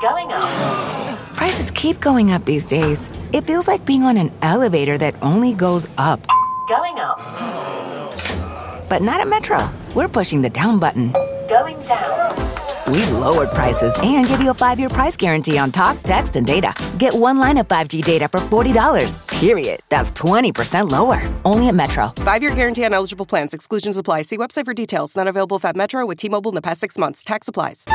Going up. Prices keep going up these days. It feels like being on an elevator that only goes up. Going up. But not at Metro. We're pushing the down button. Going down. We've lowered prices and give you a 5-year price guarantee on talk, text, and data. Get one line of 5G data for $40, period. That's 20% lower. Only at Metro. 5-year guarantee on eligible plans. Exclusions apply. See website for details. Not available at Metro with T-Mobile in the past 6 months. Tax applies.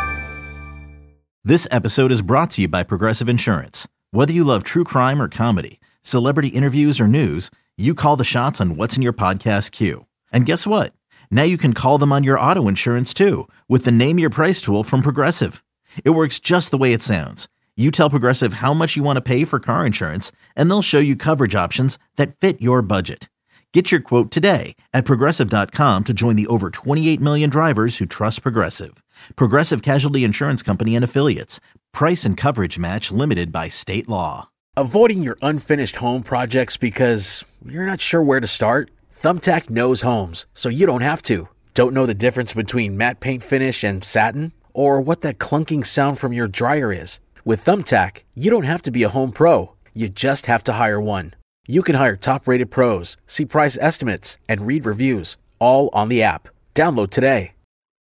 This episode is brought to you by Progressive Insurance. Whether you love true crime or comedy, celebrity interviews or news, you call the shots on what's in your podcast queue. And guess what? Now you can call them on your auto insurance too with the Name Your Price tool from Progressive. It works just the way it sounds. You tell Progressive how much you want to pay for car insurance, and they'll show you coverage options that fit your budget. Get your quote today at Progressive.com to join the over 28 million drivers who trust Progressive. Progressive Casualty Insurance Company and Affiliates. Price and coverage match limited by state law. Avoiding your unfinished home projects because you're not sure where to start? Thumbtack knows homes, so you don't have to. Don't know the difference between matte paint finish and satin? Or what that clunking sound from your dryer is? With Thumbtack, you don't have to be a home pro. You just have to hire one. You can hire top-rated pros, see price estimates, and read reviews, all on the app. Download today.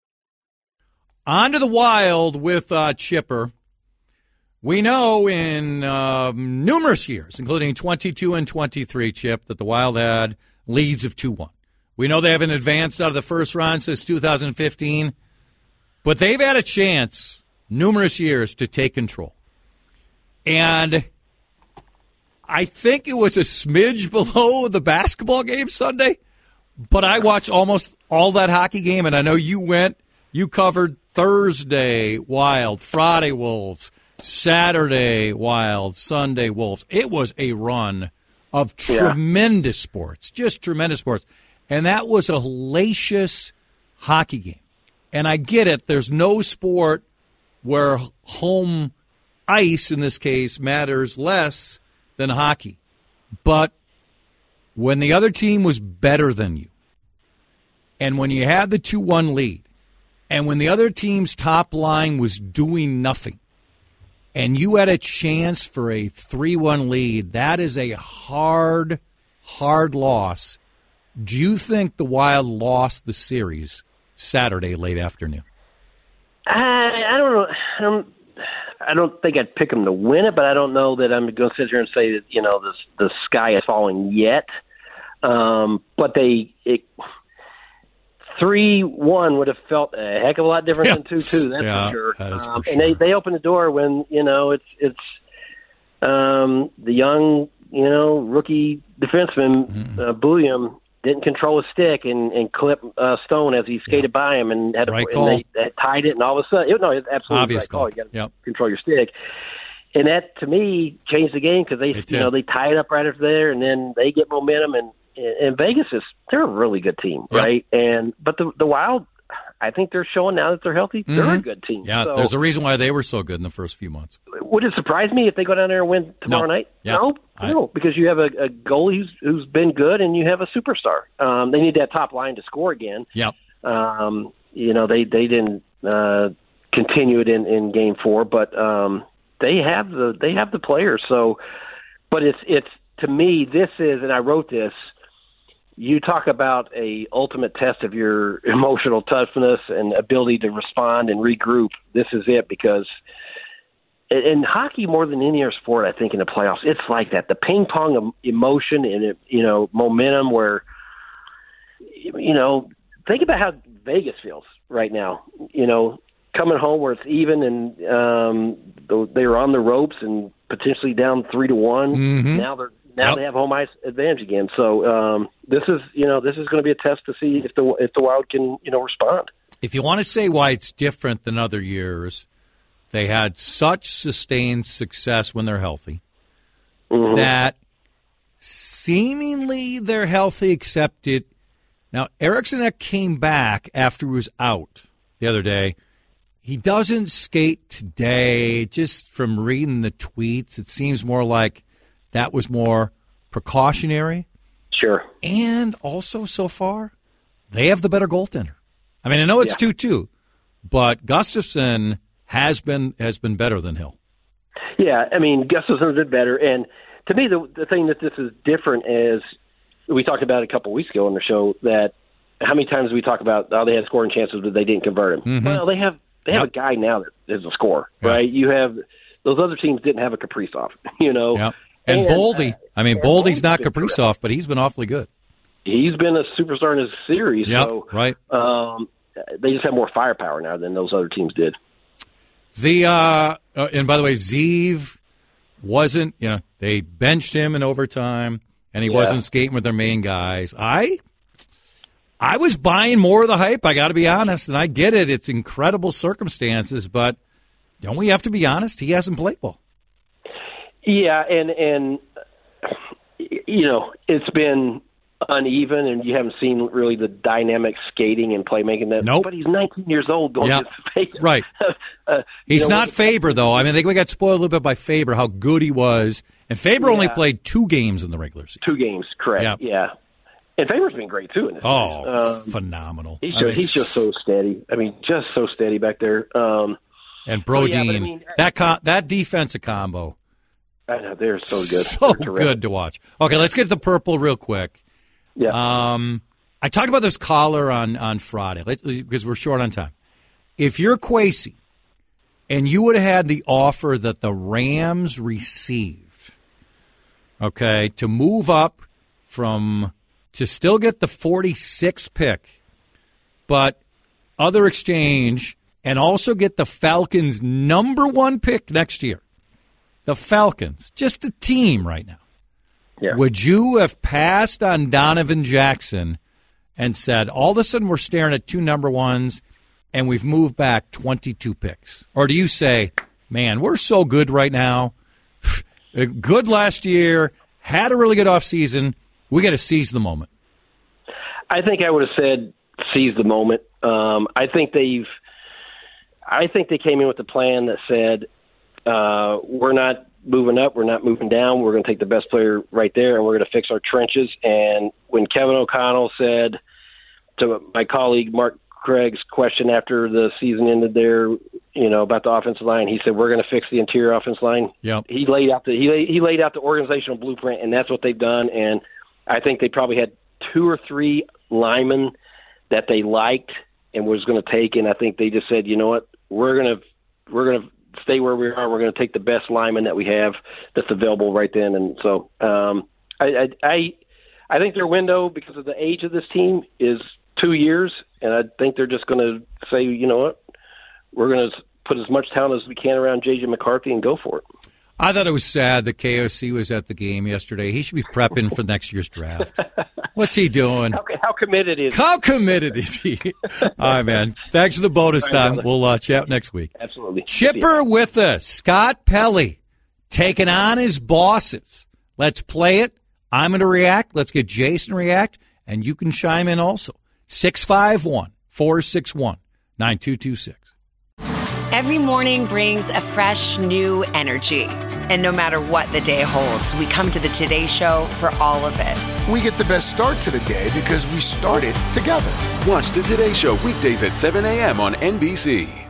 On to the Wild with Chipper. We know in numerous years, including 22 and 23, Chip, that the Wild had leads of 2-1. We know they haven't advanced out of the first round since 2015, but they've had a chance numerous years to take control. And I think it was a smidge below the basketball game Sunday, but I watched almost all that hockey game, and I know you covered Thursday Wild, Friday Wolves, Saturday Wild, Sunday Wolves. It was a run of tremendous sports, just tremendous sports. And that was a hellacious hockey game. And I get it. There's no sport where home ice, in this case, matters less than hockey. But when the other team was better than you, and when you had the 2-1 lead, and when the other team's top line was doing nothing, and you had a chance for a 3-1 lead, that is a hard loss. Do you think the Wild lost the series Saturday late afternoon? I don't know. I don't think I'd pick them to win it, but I don't know that I'm going to sit here and say that the sky is falling yet. But 3-1 would have felt a heck of a lot different than 2-2. That's for sure. That is for sure. And they opened the door when it's the young rookie defenseman Bulliam didn't control his stick and clipped Stone as he skated by him and had right and they tied it, and all of a sudden it's absolutely obvious right call. You got to control your stick. And that, to me, changed the game because they tie it up right after there, and then they get momentum. And Vegas they're a really good team, right? But the Wild, I think they're showing now that they're healthy. Mm-hmm. They're a good team. Yeah, so, there's a reason why they were so good in the first few months. Would it surprise me if they go down there and win tomorrow night? No, because you have a goalie who's been good, and you have a superstar. They need that top line to score again. Yep. They didn't continue it in Game 4, but they have the players. So, but it's to me, this is, and I wrote this. You talk about a ultimate test of your emotional toughness and ability to respond and regroup. This is it, because in hockey, more than any other sport, I think in the playoffs, it's like that. The ping pong of emotion and momentum. Where think about how Vegas feels right now. Coming home where it's even, and they were on the ropes and potentially down 3-1. Mm-hmm. Now they have home ice advantage again. So this is going to be a test to see if the Wild can respond. If you want to say why it's different than other years, they had such sustained success when they're healthy that seemingly they're healthy, except it. Now Eriksson came back after he was out the other day. He doesn't skate today. Just from reading the tweets, it seems more like that was more precautionary. Sure. And also, so far, they have the better goaltender. I mean, I know it's 2-2, but Gustafsson has been better than Hill. Yeah, I mean, Gustafson's been better. And to me, the thing that this is different is we talked about it a couple weeks ago on the show that how many times we talk about they had scoring chances but they didn't convert them. Well, they have a guy now that is a scorer, right? You have those other teams didn't have a Kaprizov, Yep. And Boldy. Boldy's not Kaprizov, but he's been awfully good. He's been a superstar in his series. Yep, so, right. They just have more firepower now than those other teams did. And by the way, Zeev wasn't, they benched him in overtime, and he wasn't skating with their main guys. I was buying more of the hype, I got to be honest, and I get it. It's incredible circumstances, but don't we have to be honest? He hasn't played well. Yeah, and it's been uneven, and you haven't seen really the dynamic skating and playmaking. Nope. But he's 19 years old going to Faber. Right. He's not Faber, though. I think we got spoiled a little bit by Faber, how good he was. And Faber only played 2 games in the regular season. 2 games, correct. Yeah. And Faber's been great, too, in this series. Phenomenal. He's just so steady. Just so steady back there. And Brodin, that defensive combo. I know, they're so good. So good to watch. Okay, let's get to the purple real quick. Yeah. I talked about this caller on Friday because we're short on time. If you're Kwesi and you would have had the offer that the Rams received, okay, to move up to still get the 46th pick, but other exchange, and also get the Falcons' #1 pick next year. The Falcons, just a team right now. Yeah. Would you have passed on Donovan Jackson and said, all of a sudden we're staring at 2 #1s and we've moved back 22 picks? Or do you say, man, we're so good right now, good last year, had a really good offseason, we got to seize the moment? I think I would have said seize the moment. I think they came in with a plan that said, we're not moving up, we're not moving down, we're going to take the best player right there, and we're going to fix our trenches. And when Kevin O'Connell said to my colleague Mark Craig's question after the season ended there, about the offensive line, he said, we're going to fix the interior offensive line. Yep. He laid out the organizational blueprint, and that's what they've done. And I think they probably had 2 or 3 linemen that they liked and was going to take, and I think they just said, you know what, we're going to stay where we are. We're going to take the best lineman that we have that's available right then. And so I think their window, because of the age of this team, is 2 years, and I think they're just going to say, you know what, we're going to put as much talent as we can around J.J. McCarthy and go for it. I thought it was sad that KOC was at the game yesterday. He should be prepping for next year's draft. What's he doing? How committed is he? How committed is he? All right, man. Thanks for the bonus time. We'll chat next week. Absolutely. Chipper with us. Scott Pelley taking on his bosses. Let's play it. I'm going to react. Let's get Jason to react, and you can chime in also. 651-461-9226. Every morning brings a fresh, new energy. And no matter what the day holds, we come to the Today Show for all of it. We get the best start to the day because we started together. Watch the Today Show weekdays at 7 a.m. on NBC.